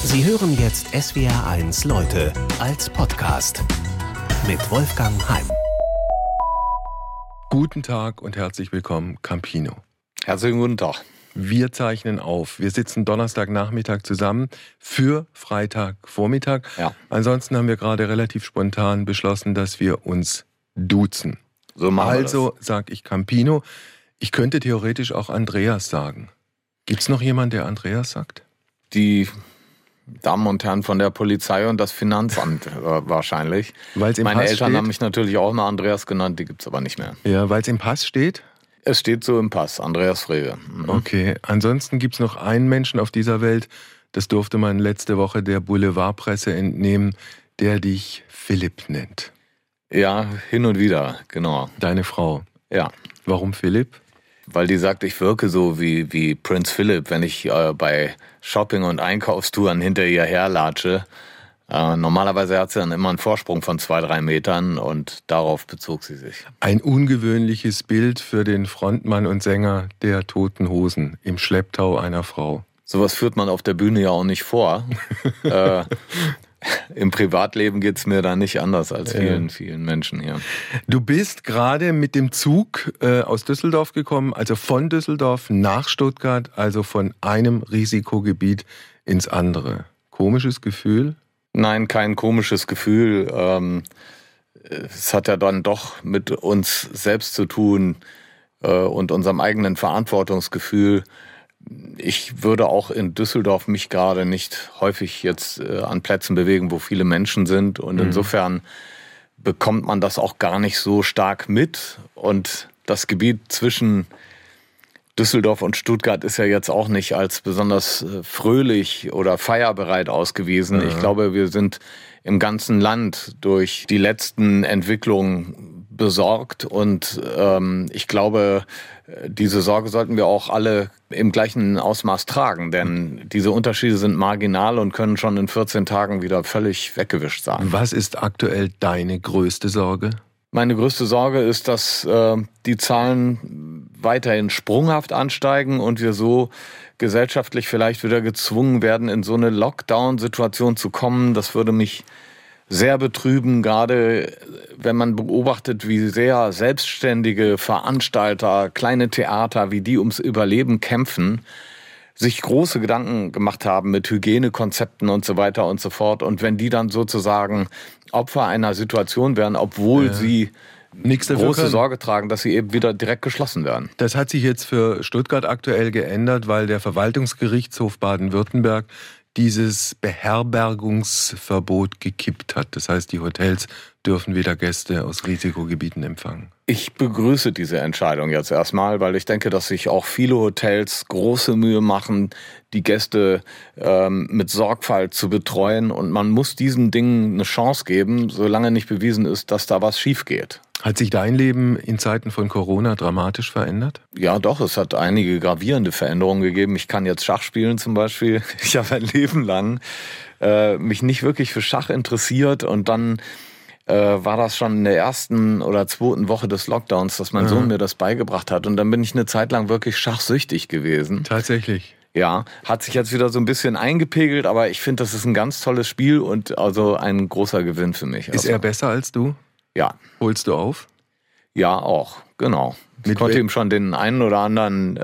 Sie hören jetzt SWR1 Leute als Podcast mit Wolfgang Heim. Guten Tag und herzlich willkommen, Campino. Herzlichen guten Tag. Wir zeichnen auf. Wir sitzen Donnerstagnachmittag zusammen für Freitagvormittag. Ja. Ansonsten haben wir gerade relativ spontan beschlossen, dass wir uns duzen. So machen wir Also sage ich Campino. Ich könnte theoretisch auch Andreas sagen. Gibt's noch jemanden, der Andreas sagt? Die Damen und Herren von der Polizei und das Finanzamt wahrscheinlich. Weil's im Meine Pass Eltern steht? haben mich natürlich auch mal Andreas genannt, die gibt's aber nicht mehr. Ja, weil es im Pass steht? Es steht so im Pass, Andreas Frege. Mhm. Okay, ansonsten gibt's noch einen Menschen auf dieser Welt, das durfte man letzte Woche der Boulevardpresse entnehmen, der dich Philipp nennt. Ja, hin und wieder, genau. Deine Frau. Ja, Warum Philipp? weil die sagt, ich wirke so wie Prinz Philipp, wenn ich bei Shopping- und Einkaufstouren hinter ihr herlatsche. Normalerweise hat sie dann immer einen Vorsprung von 2-3 Metern und darauf bezog sie sich. Ein ungewöhnliches Bild für den Frontmann und Sänger der Toten Hosen im Schlepptau einer Frau. Sowas führt man auf der Bühne ja auch nicht vor. Im Privatleben geht's mir da nicht anders als vielen Menschen hier. Du bist gerade mit dem Zug aus Düsseldorf gekommen, also von Düsseldorf nach Stuttgart, also von einem Risikogebiet ins andere. Komisches Gefühl? Nein, kein komisches Gefühl. Es hat ja dann doch mit uns selbst zu tun und unserem eigenen Verantwortungsgefühl. Ich würde auch in Düsseldorf mich gerade nicht häufig jetzt an Plätzen bewegen, wo viele Menschen sind. Und insofern bekommt man das auch gar nicht so stark mit. Und das Gebiet zwischen Düsseldorf und Stuttgart ist ja jetzt auch nicht als besonders fröhlich oder feierbereit ausgewiesen. Ja. Ich glaube, wir sind im ganzen Land durch die letzten Entwicklungen besorgt und ich glaube, diese Sorge sollten wir auch alle im gleichen Ausmaß tragen, denn diese Unterschiede sind marginal und können schon in 14 Tagen wieder völlig weggewischt sein. Was ist aktuell deine größte Sorge? Meine größte Sorge ist, dass die Zahlen weiterhin sprunghaft ansteigen und wir so gesellschaftlich vielleicht wieder gezwungen werden, in so eine Lockdown-Situation zu kommen. Das würde mich sehr betrüben, gerade wenn man beobachtet, wie sehr selbstständige Veranstalter, kleine Theater, wie die ums Überleben kämpfen, sich große Gedanken gemacht haben mit Hygienekonzepten und so weiter und so fort. Und wenn die dann sozusagen Opfer einer Situation werden, obwohl sie Nichts dafür große können. Sorge tragen, dass sie eben wieder direkt geschlossen werden. Das hat sich jetzt für Stuttgart aktuell geändert, weil der Verwaltungsgerichtshof Baden-Württemberg dieses Beherbergungsverbot gekippt hat. Das heißt, die Hotels dürfen wieder Gäste aus Risikogebieten empfangen. Ich begrüße diese Entscheidung jetzt erstmal, weil ich denke, dass sich auch viele Hotels große Mühe machen, die Gäste mit Sorgfalt zu betreuen. Und man muss diesen Dingen eine Chance geben, solange nicht bewiesen ist, dass da was schief geht. Hat sich dein Leben in Zeiten von Corona dramatisch verändert? Ja doch, es hat einige gravierende Veränderungen gegeben. Ich kann jetzt Schach spielen zum Beispiel. Ich habe ein Leben lang mich nicht wirklich für Schach interessiert und dann war das schon in der ersten oder zweiten Woche des Lockdowns, dass mein Sohn mir das beigebracht hat. Und dann bin ich eine Zeit lang wirklich schachsüchtig gewesen. Tatsächlich. Ja, hat sich jetzt wieder so ein bisschen eingepegelt, aber ich finde, das ist ein ganz tolles Spiel und also ein großer Gewinn für mich. Ist er besser als du? Ja, Holst du auf? ja auch, genau. Ich Mit konnte wel- ihm schon den einen oder anderen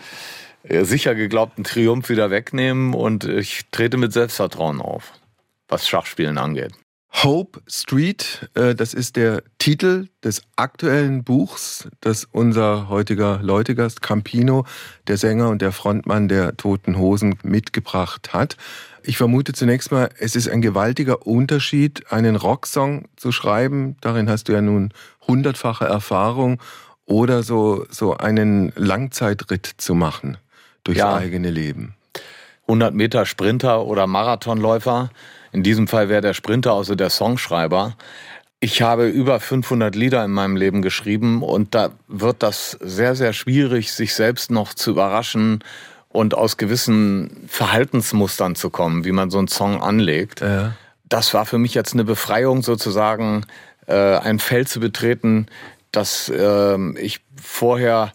sicher geglaubten Triumph wieder wegnehmen und ich trete mit Selbstvertrauen auf, was Schachspielen angeht. Hope Street, das ist der Titel des aktuellen Buchs, das unser heutiger Leutegast Campino, der Sänger und der Frontmann der Toten Hosen, mitgebracht hat. Ich vermute zunächst mal, es ist ein gewaltiger Unterschied, einen Rocksong zu schreiben. Darin hast du ja nun 100-fache Erfahrung. Oder so einen Langzeitritt zu machen durchs eigene Leben. 100 Meter Sprinter oder Marathonläufer. In diesem Fall wäre der Sprinter also der Songschreiber. Ich habe über 500 Lieder in meinem Leben geschrieben und da wird das sehr, sehr schwierig, sich selbst noch zu überraschen und aus gewissen Verhaltensmustern zu kommen, wie man so einen Song anlegt. Ja. Das war für mich jetzt eine Befreiung, sozusagen ein Feld zu betreten, das ich vorher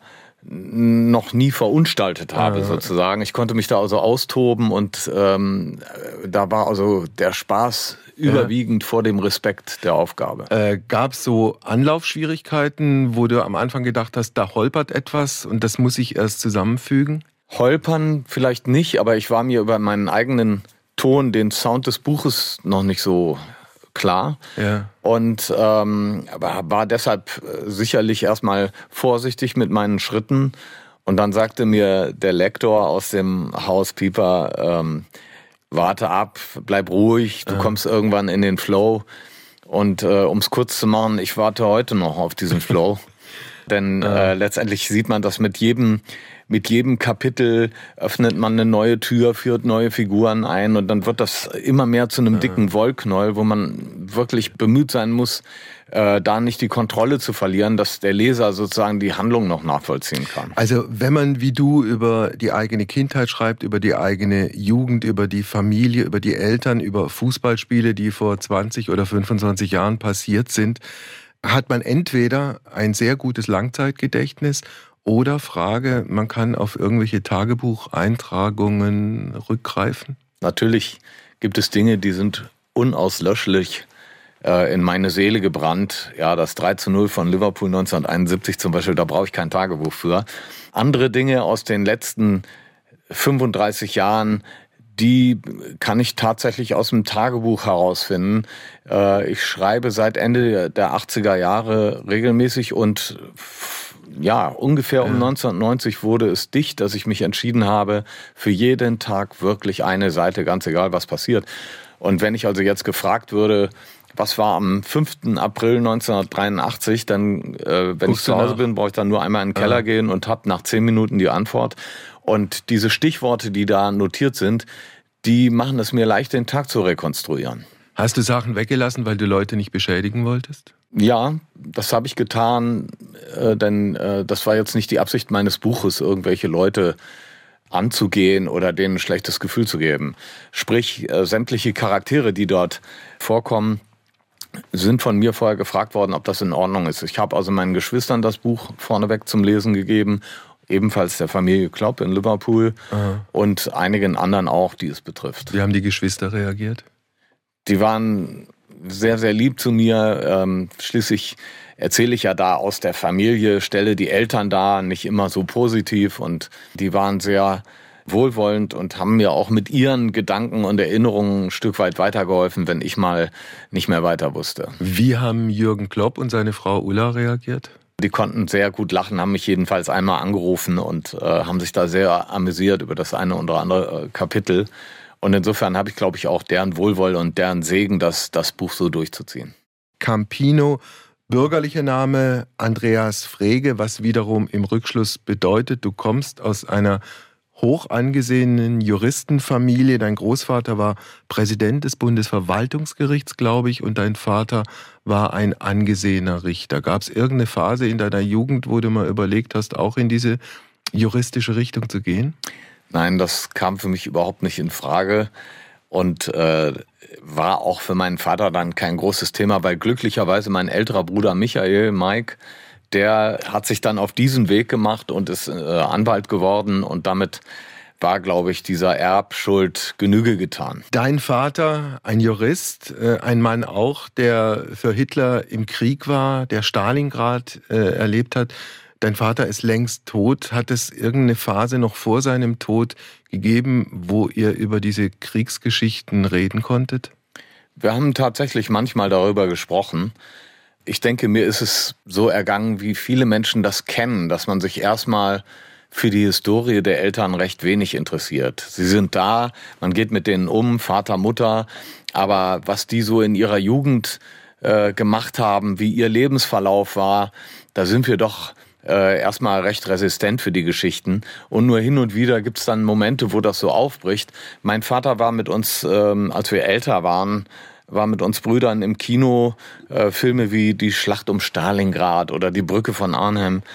noch nie verunstaltet habe, sozusagen. Ich konnte mich da also austoben und da war also der Spaß überwiegend vor dem Respekt der Aufgabe. Gab es so Anlaufschwierigkeiten, wo du am Anfang gedacht hast, da holpert etwas und das muss ich erst zusammenfügen? Holpern vielleicht nicht, aber ich war mir über meinen eigenen Ton, den Sound des Buches noch nicht so klar. Ja. Und war deshalb sicherlich erstmal vorsichtig mit meinen Schritten. Und dann sagte mir der Lektor aus dem Haus Piper, warte ab, bleib ruhig, du kommst irgendwann in den Flow. Und um es kurz zu machen, ich warte heute noch auf diesen Flow. Denn letztendlich sieht man, dass mit jedem Kapitel öffnet man eine neue Tür, führt neue Figuren ein und dann wird das immer mehr zu einem dicken Wollknäuel, wo man wirklich bemüht sein muss, da nicht die Kontrolle zu verlieren, dass der Leser sozusagen die Handlung noch nachvollziehen kann. Also wenn man wie du über die eigene Kindheit schreibt, über die eigene Jugend, über die Familie, über die Eltern, über Fußballspiele, die vor 20 oder 25 Jahren passiert sind, hat man entweder ein sehr gutes Langzeitgedächtnis oder Frage, man kann auf irgendwelche Tagebucheintragungen rückgreifen? Natürlich gibt es Dinge, die sind unauslöschlich in meine Seele gebrannt. Ja, das 3:0 von Liverpool 1971 zum Beispiel, da brauche ich kein Tagebuch für. Andere Dinge aus den letzten 35 Jahren, die kann ich tatsächlich aus dem Tagebuch herausfinden. Ich schreibe seit Ende der 80er Jahre regelmäßig und ja, ungefähr um 1990 wurde es dicht, dass ich mich entschieden habe, für jeden Tag wirklich eine Seite, ganz egal was passiert. Und wenn ich also jetzt gefragt würde, was war am 5. April 1983, dann, wenn ich zu Hause bin, brauche ich dann nur einmal in den Keller gehen und habe nach 10 Minuten die Antwort. Und diese Stichworte, die da notiert sind, die machen es mir leicht, den Tag zu rekonstruieren. Hast du Sachen weggelassen, weil du Leute nicht beschädigen wolltest? Ja, das habe ich getan, denn das war jetzt nicht die Absicht meines Buches, irgendwelche Leute anzugehen oder denen ein schlechtes Gefühl zu geben. Sprich, sämtliche Charaktere, die dort vorkommen, sind von mir vorher gefragt worden, ob das in Ordnung ist. Ich habe also meinen Geschwistern das Buch vorneweg zum Lesen gegeben, ebenfalls der Familie Klopp in Liverpool und einigen anderen auch, die es betrifft. Wie haben die Geschwister reagiert? Die waren sehr, sehr lieb zu mir. Schließlich erzähle ich ja da aus der Familie, stelle die Eltern dar, nicht immer so positiv. Und die waren sehr wohlwollend und haben mir auch mit ihren Gedanken und Erinnerungen ein Stück weit weitergeholfen, wenn ich mal nicht mehr weiter wusste. Wie haben Jürgen Klopp und seine Frau Ulla reagiert? Die konnten sehr gut lachen, haben mich jedenfalls einmal angerufen und haben sich da sehr amüsiert über das eine oder andere Kapitel. Und insofern habe ich, glaube ich, auch deren Wohlwollen und deren Segen, das Buch so durchzuziehen. Campino, bürgerlicher Name Andreas Frege, was wiederum im Rückschluss bedeutet, du kommst aus einer hoch angesehenen Juristenfamilie. Dein Großvater war Präsident des Bundesverwaltungsgerichts, glaube ich, und dein Vater war ein angesehener Richter. Gab es irgendeine Phase in deiner Jugend, wo du mal überlegt hast, auch in diese juristische Richtung zu gehen? Nein, das kam für mich überhaupt nicht in Frage und war auch für meinen Vater dann kein großes Thema, weil glücklicherweise mein älterer Bruder Michael, Mike, der hat sich dann auf diesen Weg gemacht und ist Anwalt geworden und damit war, glaube ich, dieser Erbschuld Genüge getan. Dein Vater, ein Jurist, ein Mann auch, der für Hitler im Krieg war, der Stalingrad erlebt hat. Dein Vater ist längst tot. Hat es irgendeine Phase noch vor seinem Tod gegeben, wo ihr über diese Kriegsgeschichten reden konntet? Wir haben tatsächlich manchmal darüber gesprochen. Ich denke, mir ist es so ergangen, wie viele Menschen das kennen, dass man sich erstmal für die Historie der Eltern recht wenig interessiert. Sie sind da, man geht mit denen um, Vater, Mutter, aber was die so in ihrer Jugend gemacht haben, wie ihr Lebensverlauf war, da sind wir doch erstmal recht resistent für die Geschichten. Und nur hin und wieder gibt es dann Momente, wo das so aufbricht. Mein Vater war mit uns, als wir älter waren, war mit uns Brüdern im Kino, Filme wie Die Schlacht um Stalingrad oder Die Brücke von Arnhem.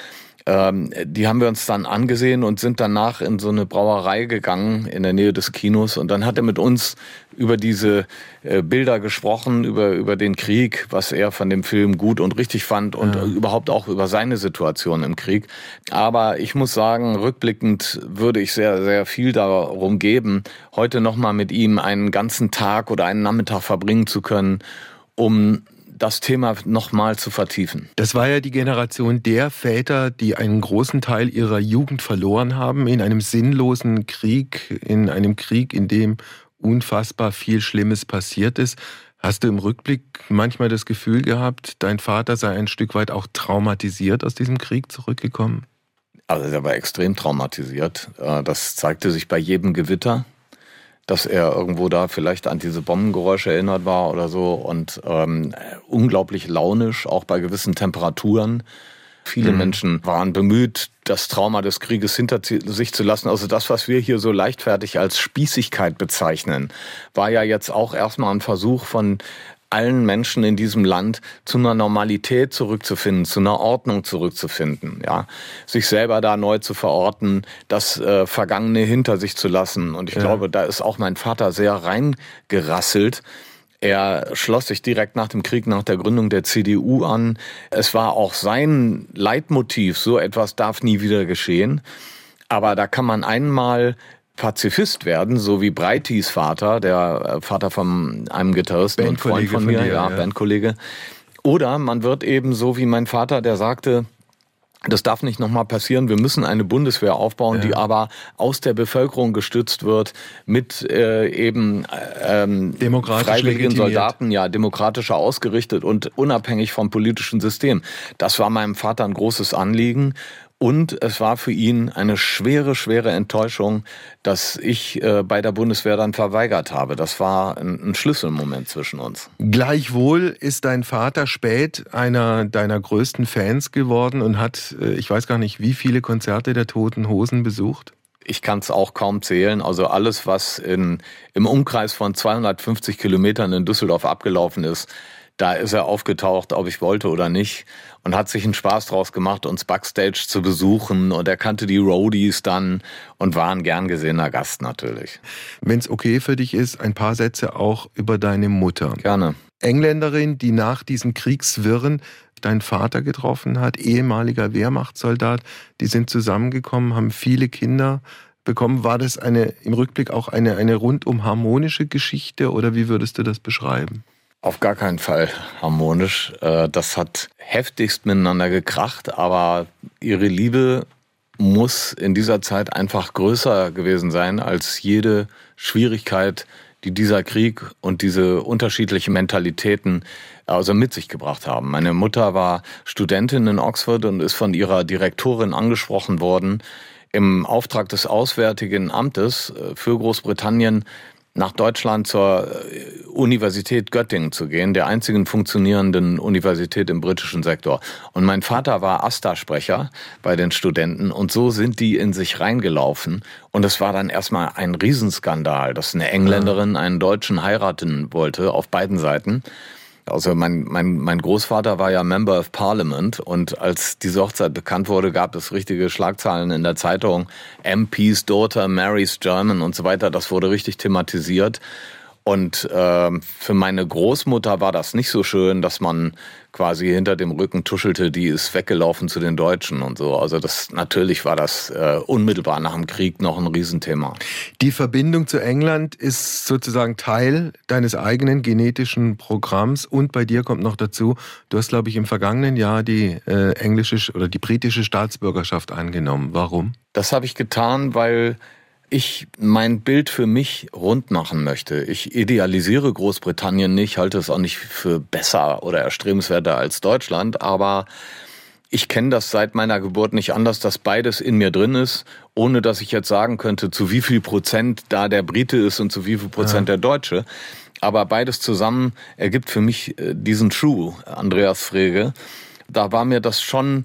Die haben wir uns dann angesehen und sind danach in so eine Brauerei gegangen in der Nähe des Kinos. Und dann hat er mit uns über diese Bilder gesprochen, über den Krieg, was er von dem Film gut und richtig fand und überhaupt auch über seine Situation im Krieg. Aber ich muss sagen, rückblickend würde ich sehr, sehr viel darum geben, heute nochmal mit ihm einen ganzen Tag oder einen Nachmittag verbringen zu können, um das Thema nochmal zu vertiefen. Das war ja die Generation der Väter, die einen großen Teil ihrer Jugend verloren haben in einem sinnlosen Krieg, in einem Krieg, in dem unfassbar viel Schlimmes passiert ist. Hast du im Rückblick manchmal das Gefühl gehabt, dein Vater sei ein Stück weit auch traumatisiert aus diesem Krieg zurückgekommen? Also er war extrem traumatisiert. Das zeigte sich bei jedem Gewitter, dass er irgendwo da vielleicht an diese Bombengeräusche erinnert war oder so und unglaublich launisch, auch bei gewissen Temperaturen. Viele Menschen waren bemüht, das Trauma des Krieges hinter sich zu lassen. Also das, was wir hier so leichtfertig als Spießigkeit bezeichnen, war ja jetzt auch erstmal ein Versuch von allen Menschen in diesem Land zu einer Normalität zurückzufinden, zu einer Ordnung zurückzufinden, ja, sich selber da neu zu verorten, das Vergangene hinter sich zu lassen. Und ich glaube, da ist auch mein Vater sehr reingerasselt. Er schloss sich direkt nach dem Krieg, nach der Gründung der CDU an. Es war auch sein Leitmotiv, so etwas darf nie wieder geschehen. Aber da kann man einmal Pazifist werden, so wie Breitis Vater, der Vater von einem Gitarristen und Freund von mir, Bandkollege. Oder man wird eben so wie mein Vater, der sagte, das darf nicht nochmal passieren, wir müssen eine Bundeswehr aufbauen, die aber aus der Bevölkerung gestützt wird, mit freiwilligen Soldaten, demokratischer ausgerichtet und unabhängig vom politischen System. Das war meinem Vater ein großes Anliegen. Und es war für ihn eine schwere, schwere Enttäuschung, dass ich bei der Bundeswehr dann verweigert habe. Das war ein Schlüsselmoment zwischen uns. Gleichwohl ist dein Vater spät einer deiner größten Fans geworden und hat, ich weiß gar nicht, wie viele Konzerte der Toten Hosen besucht? Ich kann es auch kaum zählen. Also alles, was im Umkreis von 250 Kilometern in Düsseldorf abgelaufen ist, da ist er aufgetaucht, ob ich wollte oder nicht, und hat sich einen Spaß draus gemacht, uns Backstage zu besuchen. Und er kannte die Roadies dann und war ein gern gesehener Gast natürlich. Wenn es okay für dich ist, ein paar Sätze auch über deine Mutter. Gerne. Engländerin, die nach diesem Kriegswirren deinen Vater getroffen hat, ehemaliger Wehrmachtssoldat. Die sind zusammengekommen, haben viele Kinder bekommen. War das im Rückblick auch eine rundum harmonische Geschichte oder wie würdest du das beschreiben? Auf gar keinen Fall harmonisch. Das hat heftigst miteinander gekracht, aber ihre Liebe muss in dieser Zeit einfach größer gewesen sein als jede Schwierigkeit, die dieser Krieg und diese unterschiedlichen Mentalitäten also mit sich gebracht haben. Meine Mutter war Studentin in Oxford und ist von ihrer Direktorin angesprochen worden, im Auftrag des Auswärtigen Amtes für Großbritannien nach Deutschland zur Universität Göttingen zu gehen, der einzigen funktionierenden Universität im britischen Sektor. Und mein Vater war AStA-Sprecher bei den Studenten und so sind die in sich reingelaufen. Und es war dann erstmal ein Riesenskandal, dass eine Engländerin einen Deutschen heiraten wollte, auf beiden Seiten. Also mein Großvater war ja Member of Parliament und als diese Hochzeit bekannt wurde, gab es richtige Schlagzeilen in der Zeitung. MP's Daughter marries German und so weiter. Das wurde richtig thematisiert. Und für meine Großmutter war das nicht so schön, dass man quasi hinter dem Rücken tuschelte, die ist weggelaufen zu den Deutschen und so. Also natürlich war das unmittelbar nach dem Krieg noch ein Riesenthema. Die Verbindung zu England ist sozusagen Teil deines eigenen genetischen Programms und bei dir kommt noch dazu, du hast, glaube ich, im vergangenen Jahr die englische oder die britische Staatsbürgerschaft angenommen. Warum? Das habe ich getan, weil ich mein Bild für mich rund machen möchte. Ich idealisiere Großbritannien nicht, halte es auch nicht für besser oder erstrebenswerter als Deutschland, aber ich kenne das seit meiner Geburt nicht anders, dass beides in mir drin ist, ohne dass ich jetzt sagen könnte, zu wie viel Prozent da der Brite ist und zu wie viel Prozent der Deutsche. Aber beides zusammen ergibt für mich diesen Schuh, Andreas Frege. Da war mir das schon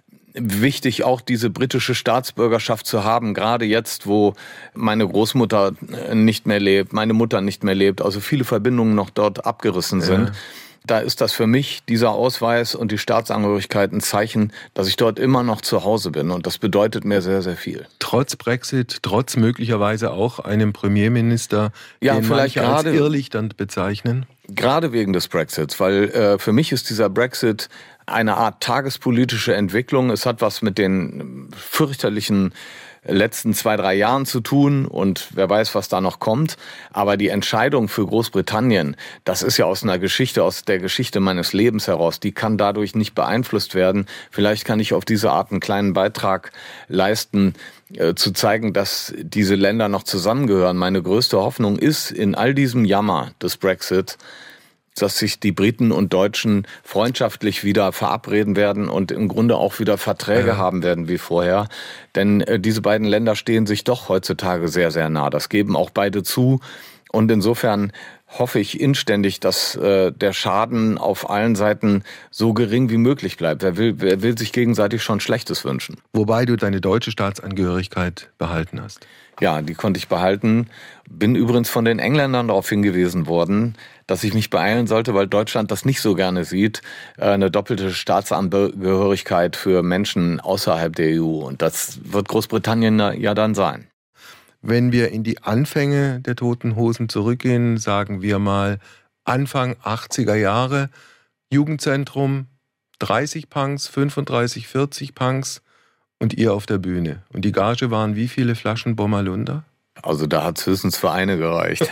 wichtig, auch diese britische Staatsbürgerschaft zu haben, gerade jetzt, wo meine Großmutter nicht mehr lebt, meine Mutter nicht mehr lebt, also viele Verbindungen noch dort abgerissen sind. da ist das für mich, dieser Ausweis und die Staatsangehörigkeit, ein Zeichen, dass ich dort immer noch zu Hause bin. Und das bedeutet mir sehr, sehr viel. Trotz Brexit, trotz möglicherweise auch einem Premierminister, den vielleicht manche als Irrlichtern bezeichnen? Gerade wegen des Brexits, weil für mich ist dieser Brexit eine Art tagespolitische Entwicklung. Es hat was mit den fürchterlichen letzten 2-3 Jahren zu tun und wer weiß, was da noch kommt. Aber die Entscheidung für Großbritannien, das ist ja aus der Geschichte meines Lebens heraus, die kann dadurch nicht beeinflusst werden. Vielleicht kann ich auf diese Art einen kleinen Beitrag leisten, zu zeigen, dass diese Länder noch zusammengehören. Meine größte Hoffnung ist in all diesem Jammer des Brexit, dass sich die Briten und Deutschen freundschaftlich wieder verabreden werden und im Grunde auch wieder Verträge haben werden wie vorher. Denn diese beiden Länder stehen sich doch heutzutage sehr, sehr nah. Das geben auch beide zu. Und insofern hoffe ich inständig, dass der Schaden auf allen Seiten so gering wie möglich bleibt. Wer will sich gegenseitig schon Schlechtes wünschen? Wobei du deine deutsche Staatsangehörigkeit behalten hast. Ja, die konnte ich behalten. Bin übrigens von den Engländern darauf hingewiesen worden, dass ich mich beeilen sollte, weil Deutschland das nicht so gerne sieht, eine doppelte Staatsangehörigkeit für Menschen außerhalb der EU. Und das wird Großbritannien ja dann sein. Wenn wir in die Anfänge der Toten Hosen zurückgehen, sagen wir mal Anfang 80er Jahre, Jugendzentrum, 30 Punks, 35, 40 Punks und ihr auf der Bühne. Und die Gage waren wie viele Flaschen Bommerlunder? Also da hat es höchstens für eine gereicht.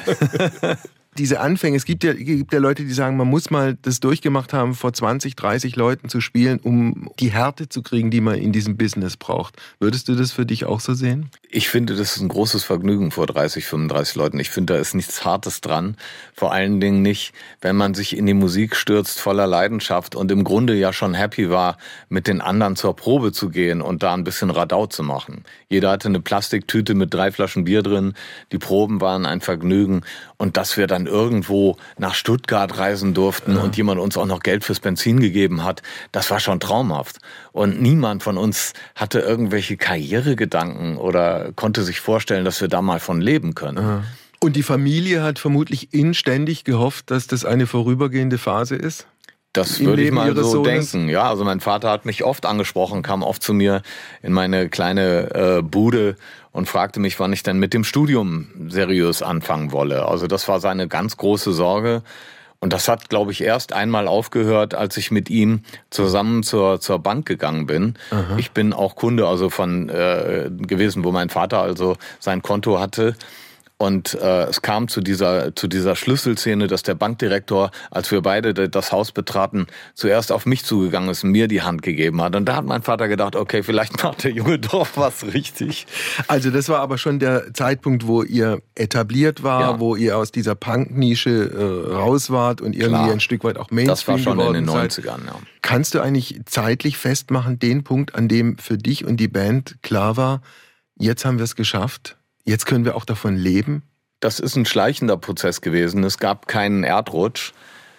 Diese Anfänge, es gibt ja Leute, die sagen, man muss mal das durchgemacht haben, vor 20, 30 Leuten zu spielen, um die Härte zu kriegen, die man in diesem Business braucht. Würdest du das für dich auch so sehen? Ich finde, das ist ein großes Vergnügen vor 30, 35 Leuten. Ich finde, da ist nichts Hartes dran. Vor allen Dingen nicht, wenn man sich in die Musik stürzt voller Leidenschaft und im Grunde ja schon happy war, mit den anderen zur Probe zu gehen und da ein bisschen Radau zu machen. Jeder hatte eine Plastiktüte mit 3 Flaschen Bier drin. Die Proben waren ein Vergnügen. Und dass wir dann irgendwo nach Stuttgart reisen durften und jemand uns auch noch Geld fürs Benzin gegeben hat, das war schon traumhaft. Und niemand von uns hatte irgendwelche Karrieregedanken oder konnte sich vorstellen, dass wir da mal von leben können. Und die Familie hat vermutlich inständig gehofft, dass das eine vorübergehende Phase ist? Das würde ich mal so denken. Ja, also mein Vater hat mich oft angesprochen, kam oft zu mir in meine kleine Bude und fragte mich, wann ich denn mit dem Studium seriös anfangen wolle. Also das war seine ganz große Sorge. Und das hat, glaube ich, erst einmal aufgehört, als ich mit ihm zusammen zur Bank gegangen bin. Aha. Ich bin auch Kunde also von gewesen, wo mein Vater also sein Konto hatte. Und es kam zu dieser Schlüsselszene, dass der Bankdirektor, als wir beide das Haus betraten, zuerst auf mich zugegangen ist und mir die Hand gegeben hat. Und da hat mein Vater gedacht, okay, vielleicht macht der Junge doch was richtig. Also das war aber schon der Zeitpunkt, wo ihr etabliert war, wo ihr aus dieser Punk-Nische raus wart und irgendwie ein Stück weit auch Mainstream geworden seid. Das war schon in den 90ern, ja. Kannst du eigentlich zeitlich festmachen, den Punkt, an dem für dich und die Band klar war, jetzt haben wir es geschafft? Jetzt können wir auch davon leben? Das ist ein schleichender Prozess gewesen. Es gab keinen Erdrutsch.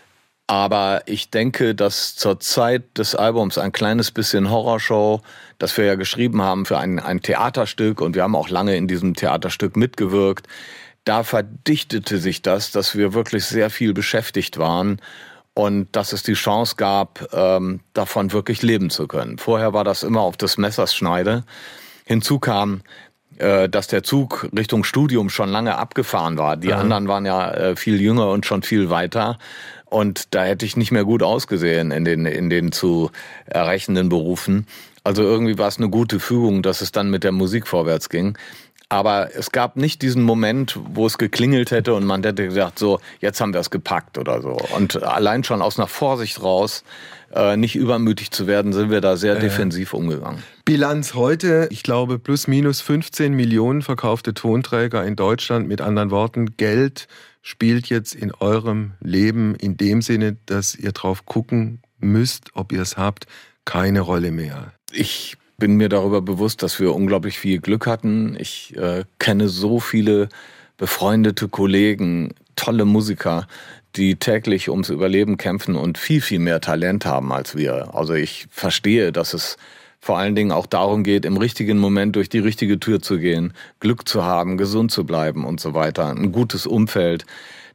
Aber ich denke, dass zur Zeit des Albums ein kleines bisschen Horrorshow, das wir ja geschrieben haben für ein Theaterstück, und wir haben auch lange in diesem Theaterstück mitgewirkt, da verdichtete sich das, dass wir wirklich sehr viel beschäftigt waren und dass es die Chance gab, davon wirklich leben zu können. Vorher war das immer auf des Messers Schneide. Hinzu kam, dass der Zug Richtung Studium schon lange abgefahren war. Die anderen waren ja viel jünger und schon viel weiter. Und da hätte ich nicht mehr gut ausgesehen in den zu errechnenden Berufen. Also irgendwie war es eine gute Fügung, dass es dann mit der Musik vorwärts ging. Aber es gab nicht diesen Moment, wo es geklingelt hätte und man hätte gesagt, so, jetzt haben wir es gepackt oder so. Und allein schon aus einer Vorsicht raus, nicht übermütig zu werden, sind wir da sehr defensiv umgegangen. Bilanz heute, ich glaube, plus minus 15 Millionen verkaufte Tonträger in Deutschland. Mit anderen Worten, Geld spielt jetzt in eurem Leben in dem Sinne, dass ihr drauf gucken müsst, ob ihr es habt, keine Rolle mehr. Ich bin mir darüber bewusst, dass wir unglaublich viel Glück hatten. Ich kenne so viele befreundete Kollegen, tolle Musiker, die täglich ums Überleben kämpfen und viel, viel mehr Talent haben als wir. Also ich verstehe, dass es vor allen Dingen auch darum geht, im richtigen Moment durch die richtige Tür zu gehen, Glück zu haben, gesund zu bleiben und so weiter, ein gutes Umfeld.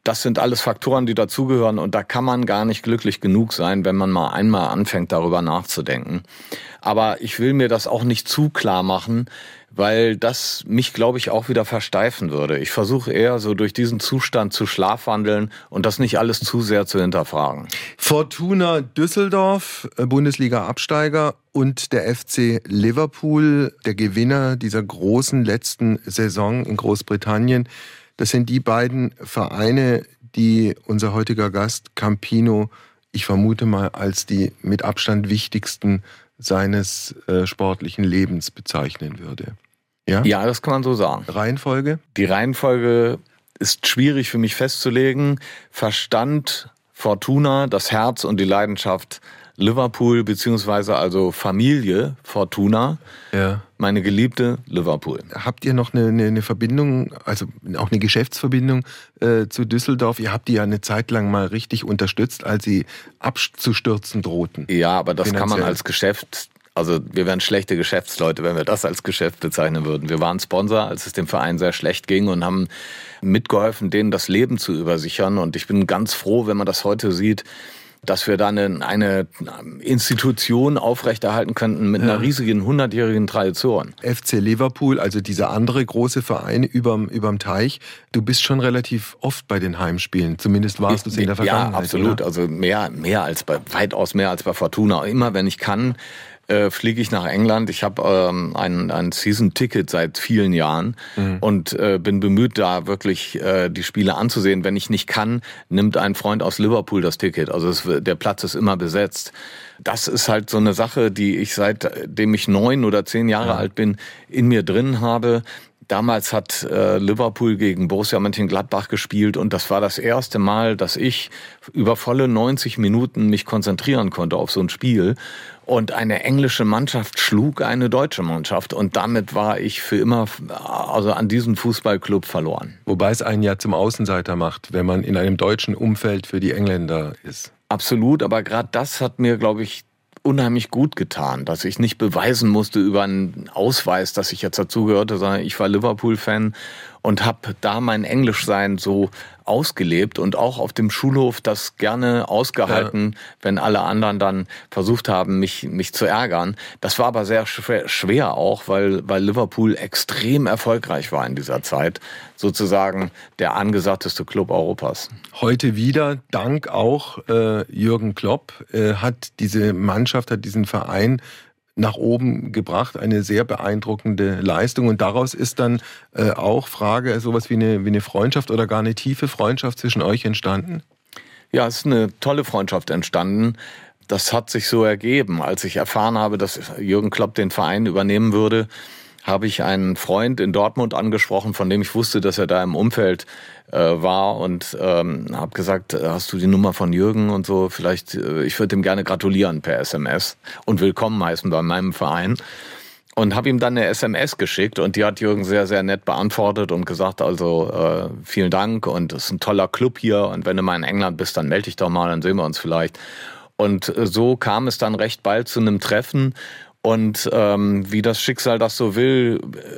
Das sind alles Faktoren, die dazugehören und da kann man gar nicht glücklich genug sein, wenn man mal einmal anfängt, darüber nachzudenken. Aber ich will mir das auch nicht zu klar machen, weil das mich, glaube ich, auch wieder versteifen würde. Ich versuche eher so durch diesen Zustand zu schlafwandeln und das nicht alles zu sehr zu hinterfragen. Fortuna Düsseldorf, Bundesliga-Absteiger, und der FC Liverpool, der Gewinner dieser großen letzten Saison in Großbritannien. Das sind die beiden Vereine, die unser heutiger Gast Campino, ich vermute mal, als die mit Abstand wichtigsten seines sportlichen Lebens bezeichnen würde. Ja? Ja, das kann man so sagen. Reihenfolge? Die Reihenfolge ist schwierig für mich festzulegen. Verstand, Fortuna, das Herz und die Leidenschaft Liverpool, beziehungsweise also Familie Fortuna, ja. Meine geliebte Liverpool. Habt ihr noch eine Verbindung, also auch eine Geschäftsverbindung zu Düsseldorf? Ihr habt die ja eine Zeit lang mal richtig unterstützt, als sie abzustürzen drohten. Ja, aber das finanziell. Kann man als Geschäft, also wir wären schlechte Geschäftsleute, wenn wir das als Geschäft bezeichnen würden. Wir waren Sponsor, als es dem Verein sehr schlecht ging und haben mitgeholfen, denen das Leben zu übersichern. Und ich bin ganz froh, wenn man das heute sieht, dass wir dann eine Institution aufrechterhalten könnten mit einer riesigen 100-jährigen Tradition. FC Liverpool, also dieser andere große Verein überm Teich. Du bist schon relativ oft bei den Heimspielen. Zumindest warst du es in der Vergangenheit. Ja, absolut. Oder? Also weitaus mehr als bei Fortuna. Immer wenn ich kann, fliege ich nach England. Ich habe ein Season-Ticket seit vielen Jahren und bin bemüht, da wirklich die Spiele anzusehen. Wenn ich nicht kann, nimmt ein Freund aus Liverpool das Ticket. Also der Platz ist immer besetzt. Das ist halt so eine Sache, die ich seitdem ich 9 oder 10 Jahre alt bin, in mir drin habe. Damals hat Liverpool gegen Borussia Mönchengladbach gespielt und das war das erste Mal, dass ich über volle 90 Minuten mich konzentrieren konnte auf so ein Spiel. Und eine englische Mannschaft schlug eine deutsche Mannschaft und damit war ich für immer an diesem Fußballclub verloren. Wobei es einen ja zum Außenseiter macht, wenn man in einem deutschen Umfeld für die Engländer ist. Absolut, aber gerade das hat mir, glaube ich, unheimlich gut getan, dass ich nicht beweisen musste über einen Ausweis, dass ich jetzt dazugehörte, sondern ich war Liverpool-Fan und habe da mein Englischsein so ausgelebt und auch auf dem Schulhof das gerne ausgehalten, wenn alle anderen dann versucht haben, mich zu ärgern. Das war aber sehr schwer auch, weil Liverpool extrem erfolgreich war in dieser Zeit. Sozusagen der angesagteste Club Europas. Heute wieder, dank auch Jürgen Klopp, hat diese Mannschaft, hat diesen Verein nach oben gebracht, eine sehr beeindruckende Leistung. Und daraus ist dann auch Frage, sowas wie eine Freundschaft oder gar eine tiefe Freundschaft zwischen euch entstanden? Ja, es ist eine tolle Freundschaft entstanden. Das hat sich so ergeben. Als ich erfahren habe, dass Jürgen Klopp den Verein übernehmen würde, habe ich einen Freund in Dortmund angesprochen, von dem ich wusste, dass er da im Umfeld war und habe gesagt, hast du die Nummer von Jürgen und so, vielleicht, ich würde ihm gerne gratulieren per SMS und willkommen heißen bei meinem Verein. Und habe ihm dann eine SMS geschickt und die hat Jürgen sehr, sehr nett beantwortet und gesagt, also vielen Dank und es ist ein toller Club hier und wenn du mal in England bist, dann melde dich doch mal, dann sehen wir uns vielleicht. Und so kam es dann recht bald zu einem Treffen. Und wie das Schicksal das so will,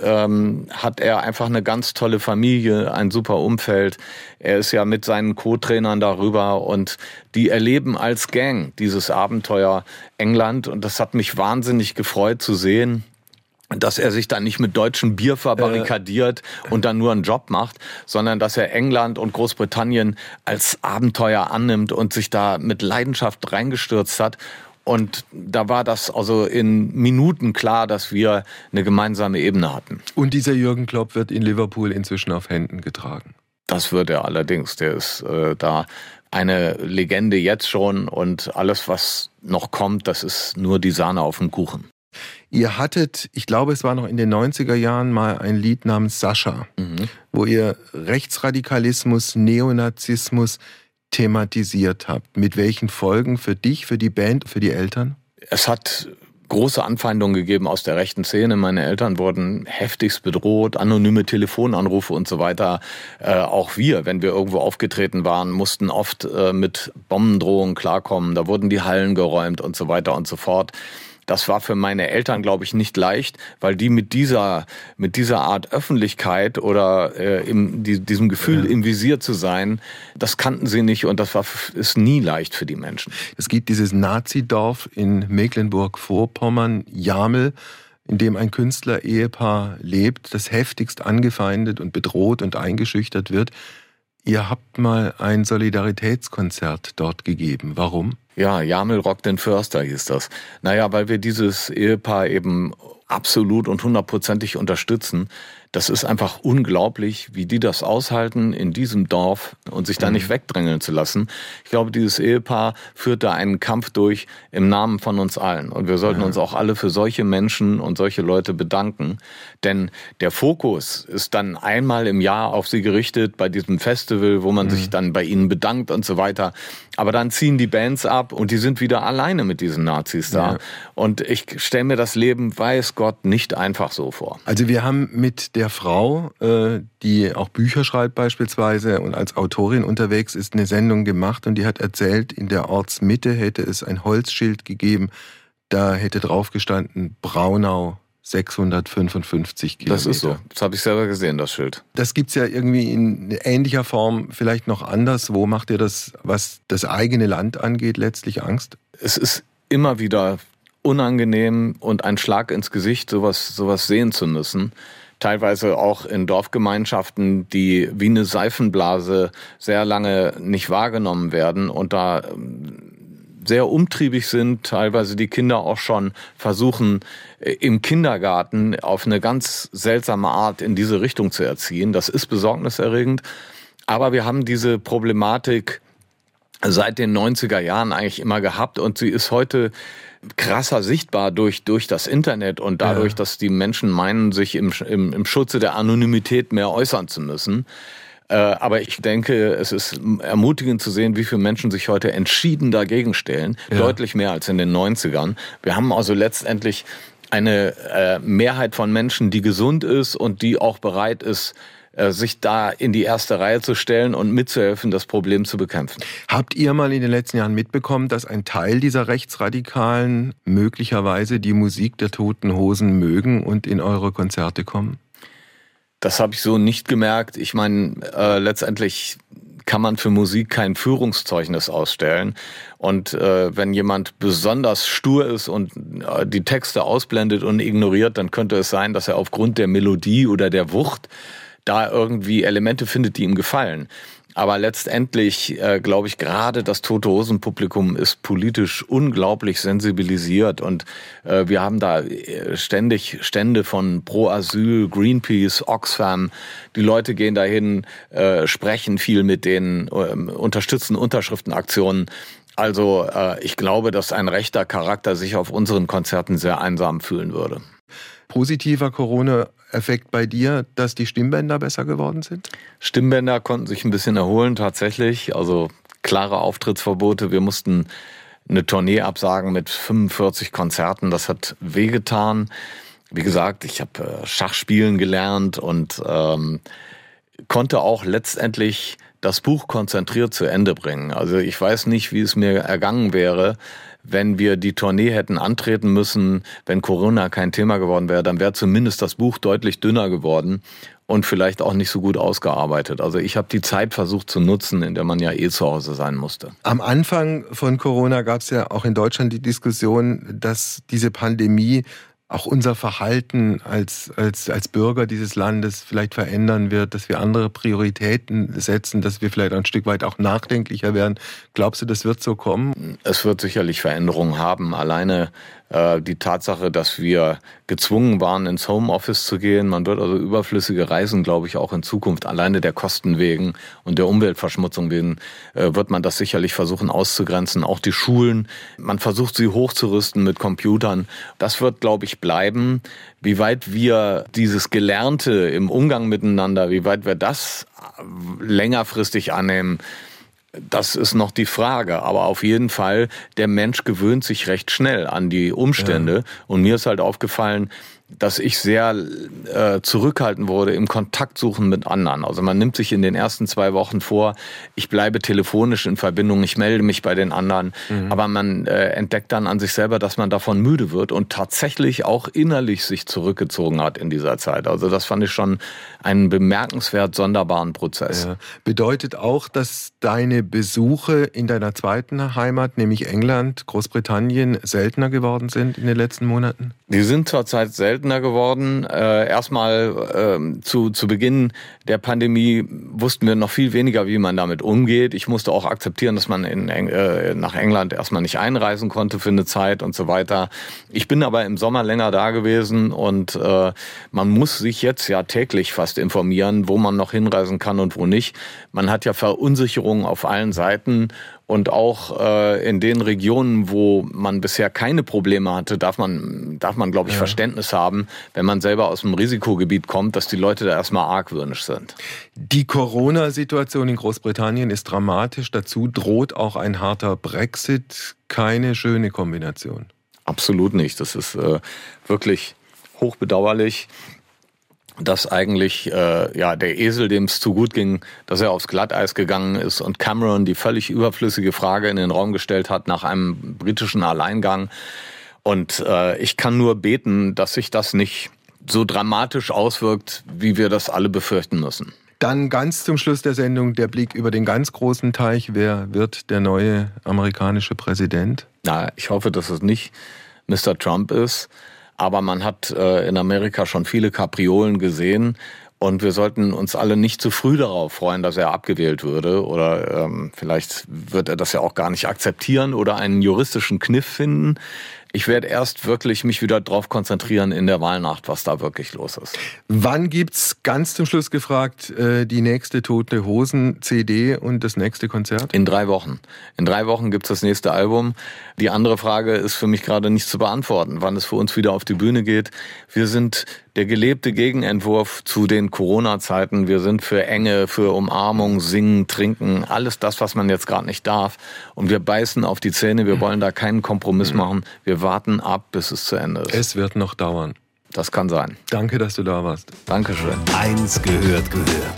hat er einfach eine ganz tolle Familie, ein super Umfeld. Er ist ja mit seinen Co-Trainern darüber und die erleben als Gang dieses Abenteuer England. Und das hat mich wahnsinnig gefreut zu sehen, dass er sich dann nicht mit deutschem Bier verbarrikadiert und dann nur einen Job macht, sondern dass er England und Großbritannien als Abenteuer annimmt und sich da mit Leidenschaft reingestürzt hat. Und da war das also in Minuten klar, dass wir eine gemeinsame Ebene hatten. Und dieser Jürgen Klopp wird in Liverpool inzwischen auf Händen getragen. Das wird er allerdings. Der ist da eine Legende jetzt schon und alles, was noch kommt, das ist nur die Sahne auf dem Kuchen. Ihr hattet, ich glaube, es war noch in den 90er Jahren mal ein Lied namens Sascha, wo ihr Rechtsradikalismus, Neonazismus thematisiert habt. Mit welchen Folgen für dich, für die Band, für die Eltern? Es hat große Anfeindungen gegeben aus der rechten Szene. Meine Eltern wurden heftigst bedroht, anonyme Telefonanrufe und so weiter. Auch wir, wenn wir irgendwo aufgetreten waren, mussten oft mit Bombendrohungen klarkommen. Da wurden die Hallen geräumt und so weiter und so fort. Das war für meine Eltern, glaube ich, nicht leicht, weil die mit dieser Art Öffentlichkeit oder diesem Gefühl, im Visier zu sein, das kannten sie nicht und ist nie leicht für die Menschen. Es gibt dieses Nazidorf in Mecklenburg-Vorpommern, Jamel, in dem ein Künstler-Ehepaar lebt, das heftigst angefeindet und bedroht und eingeschüchtert wird. Ihr habt mal ein Solidaritätskonzert dort gegeben. Warum? Ja, Jamel rockt den Förster hieß das. Naja, weil wir dieses Ehepaar eben absolut und 100%ig unterstützen. Das ist einfach unglaublich, wie die das aushalten in diesem Dorf und sich da nicht wegdrängeln zu lassen. Ich glaube, dieses Ehepaar führt da einen Kampf durch im Namen von uns allen. Und wir sollten uns auch alle für solche Menschen und solche Leute bedanken. Denn der Fokus ist dann einmal im Jahr auf sie gerichtet bei diesem Festival, wo man sich dann bei ihnen bedankt und so weiter. Aber dann ziehen die Bands ab und die sind wieder alleine mit diesen Nazis da. Ja. Und ich stelle mir das Leben, weiß Gott, nicht einfach so vor. Also wir haben mit der Frau, die auch Bücher schreibt beispielsweise und als Autorin unterwegs ist, eine Sendung gemacht und die hat erzählt, in der Ortsmitte hätte es ein Holzschild gegeben, da hätte drauf gestanden, Braunau 655 Kilometer. Das ist so, das habe ich selber gesehen, das Schild. Das gibt's ja irgendwie in ähnlicher Form vielleicht noch anders. Wo macht ihr das, was das eigene Land angeht, letztlich Angst? Es ist immer wieder unangenehm und ein Schlag ins Gesicht, sowas sehen zu müssen. Teilweise auch in Dorfgemeinschaften, die wie eine Seifenblase sehr lange nicht wahrgenommen werden und da sehr umtriebig sind, teilweise die Kinder auch schon versuchen, im Kindergarten auf eine ganz seltsame Art in diese Richtung zu erziehen. Das ist besorgniserregend. Aber wir haben diese Problematik seit den 90er Jahren eigentlich immer gehabt und sie ist heute krasser sichtbar durch das Internet und dadurch, dass die Menschen meinen, sich im Schutze der Anonymität mehr äußern zu müssen. Aber ich denke, es ist ermutigend zu sehen, wie viele Menschen sich heute entschieden dagegen stellen. Ja. Deutlich mehr als in den 90ern. Wir haben also letztendlich eine Mehrheit von Menschen, die gesund ist und die auch bereit ist, sich da in die erste Reihe zu stellen und mitzuhelfen, das Problem zu bekämpfen. Habt ihr mal in den letzten Jahren mitbekommen, dass ein Teil dieser Rechtsradikalen möglicherweise die Musik der Toten Hosen mögen und in eure Konzerte kommen? Das habe ich so nicht gemerkt. Ich meine, letztendlich kann man für Musik kein Führungszeugnis ausstellen. Und wenn jemand besonders stur ist und die Texte ausblendet und ignoriert, dann könnte es sein, dass er aufgrund der Melodie oder der Wucht da irgendwie Elemente findet, die ihm gefallen. Aber letztendlich glaube ich, gerade das Tote Hosen Publikum ist politisch unglaublich sensibilisiert und wir haben da ständig Stände von Pro Asyl, Greenpeace, Oxfam. Die Leute gehen dahin, sprechen viel mit denen, unterstützen Unterschriftenaktionen. Also ich glaube, dass ein rechter Charakter sich auf unseren Konzerten sehr einsam fühlen würde. Positiver Corona-Effekt bei dir, dass die Stimmbänder besser geworden sind? Stimmbänder konnten sich ein bisschen erholen tatsächlich. Also klare Auftrittsverbote. Wir mussten eine Tournee absagen mit 45 Konzerten. Das hat wehgetan. Wie gesagt, ich habe Schachspielen gelernt und konnte auch letztendlich das Buch konzentriert zu Ende bringen. Also ich weiß nicht, wie es mir ergangen wäre, wenn wir die Tournee hätten antreten müssen, wenn Corona kein Thema geworden wäre, dann wäre zumindest das Buch deutlich dünner geworden und vielleicht auch nicht so gut ausgearbeitet. Also ich habe die Zeit versucht zu nutzen, in der man ja zu Hause sein musste. Am Anfang von Corona gab es ja auch in Deutschland die Diskussion, dass diese Pandemie auch unser Verhalten als Bürger dieses Landes vielleicht verändern wird, dass wir andere Prioritäten setzen, dass wir vielleicht ein Stück weit auch nachdenklicher werden. Glaubst du, das wird so kommen? Es wird sicherlich Veränderungen haben. Alleine die Tatsache, dass wir gezwungen waren, ins Homeoffice zu gehen. Man wird also überflüssige Reisen, glaube ich, auch in Zukunft alleine der Kosten wegen und der Umweltverschmutzung wegen, wird man das sicherlich versuchen auszugrenzen. Auch die Schulen, man versucht sie hochzurüsten mit Computern. Das wird, glaube ich, bleiben. Wie weit wir dieses Gelernte im Umgang miteinander, wie weit wir das längerfristig annehmen, das ist noch die Frage. Aber auf jeden Fall, der Mensch gewöhnt sich recht schnell an die Umstände. Ja. Und mir ist halt aufgefallen, dass ich sehr zurückhaltend wurde im Kontakt suchen mit anderen. Also man nimmt sich in den ersten 2 Wochen vor, ich bleibe telefonisch in Verbindung, ich melde mich bei den anderen, aber man entdeckt dann an sich selber, dass man davon müde wird und tatsächlich auch innerlich sich zurückgezogen hat in dieser Zeit. Also das fand ich schon einen bemerkenswert sonderbaren Prozess. Ja. Bedeutet auch, dass deine Besuche in deiner zweiten Heimat, nämlich England, Großbritannien, seltener geworden sind in den letzten Monaten? Die sind zurzeit seltener geworden. Erstmal zu Beginn der Pandemie wussten wir noch viel weniger, wie man damit umgeht. Ich musste auch akzeptieren, dass man nach England erstmal nicht einreisen konnte für eine Zeit und so weiter. Ich bin aber im Sommer länger da gewesen und man muss sich jetzt ja täglich fast informieren, wo man noch hinreisen kann und wo nicht. Man hat ja Verunsicherung auf allen Seiten. Und auch in den Regionen, wo man bisher keine Probleme hatte, darf man, glaube ich, Verständnis haben, wenn man selber aus dem Risikogebiet kommt, dass die Leute da erstmal argwöhnisch sind. Die Corona-Situation in Großbritannien ist dramatisch. Dazu droht auch ein harter Brexit. Keine schöne Kombination. Absolut nicht. Das ist wirklich hochbedauerlich, dass eigentlich der Esel, dem es zu gut ging, dass er aufs Glatteis gegangen ist und Cameron die völlig überflüssige Frage in den Raum gestellt hat nach einem britischen Alleingang. Und ich kann nur beten, dass sich das nicht so dramatisch auswirkt, wie wir das alle befürchten müssen. Dann ganz zum Schluss der Sendung der Blick über den ganz großen Teich. Wer wird der neue amerikanische Präsident? Na, ich hoffe, dass es nicht Mr. Trump ist. Aber man hat in Amerika schon viele Kapriolen gesehen und wir sollten uns alle nicht zu früh darauf freuen, dass er abgewählt würde oder vielleicht wird er das ja auch gar nicht akzeptieren oder einen juristischen Kniff finden. Ich werde erst wirklich mich wieder darauf konzentrieren in der Wahlnacht, was da wirklich los ist. Wann gibt's, ganz zum Schluss gefragt, die nächste Tote Hosen CD und das nächste Konzert? In 3 Wochen. In 3 Wochen gibt's das nächste Album. Die andere Frage ist für mich gerade nicht zu beantworten, wann es für uns wieder auf die Bühne geht. Wir sind der gelebte Gegenentwurf zu den Corona-Zeiten. Wir sind für Enge, für Umarmung, Singen, Trinken, alles das, was man jetzt gerade nicht darf. Und wir beißen auf die Zähne, wir wollen da keinen Kompromiss machen. Wir warten ab, bis es zu Ende ist. Es wird noch dauern. Das kann sein. Danke, dass du da warst. Dankeschön. 1 gehört.